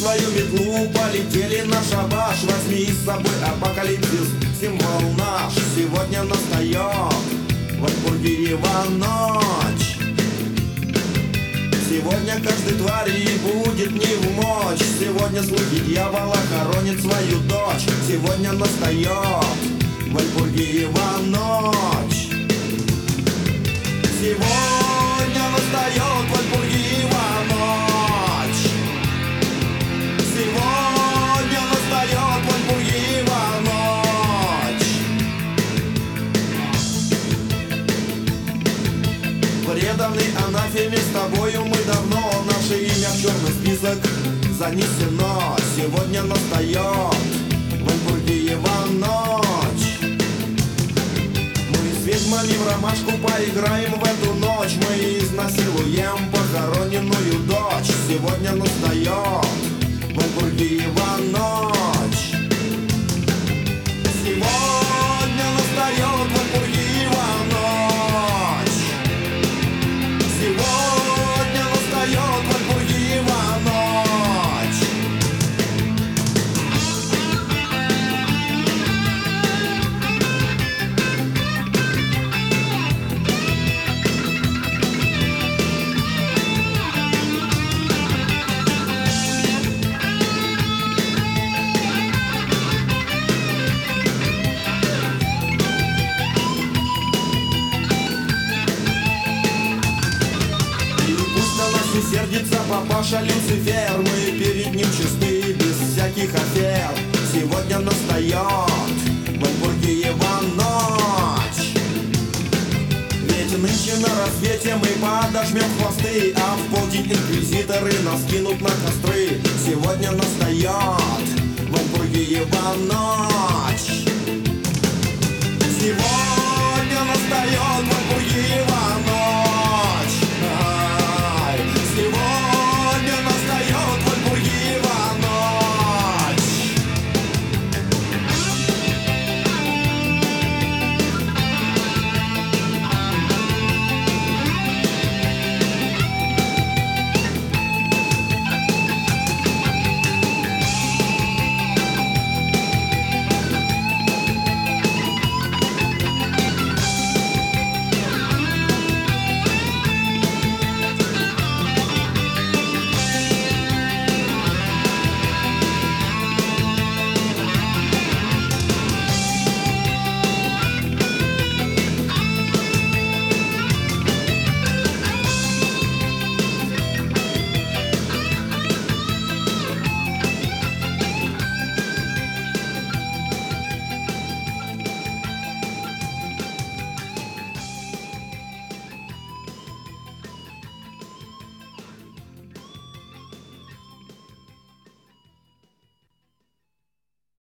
свою метлу, полетели на шабаш. Возьми с собой апокалипсис, символ наш. Сегодня настает в Альбургиева ночь. Сегодня каждой твари будет не в мочь. Сегодня слуги дьявола хоронит свою дочь. Сегодня настает в Альбургиева ночь. Сегодня настает в Альбургиева ночь. Сегодня настает в Альбургиева ночь. Преданный анафеме, с тобою мы давно. Наше имя в черный список занесено. Сегодня настает в Альбургиева ночь. Мы с ведьмами в ромашку поиграем в эту ночь. Мы изнасилуем похороненную дочь. Сегодня настает в Альбургиева ночь. Сегодня настает в Альбургиева ночь. Сегодня настает в Альбургиева ночь. И сердится папаша Люцифер. Мы перед ним чисты, без всяких афер. Сегодня настает в Альбургиева ночь. Ведь нынче на рассвете мы подожмем хвосты, а в полдень инквизиторы нас кинут на костры. Сегодня настает в Альбургиева ночь. Сегодня настает в Альбургиева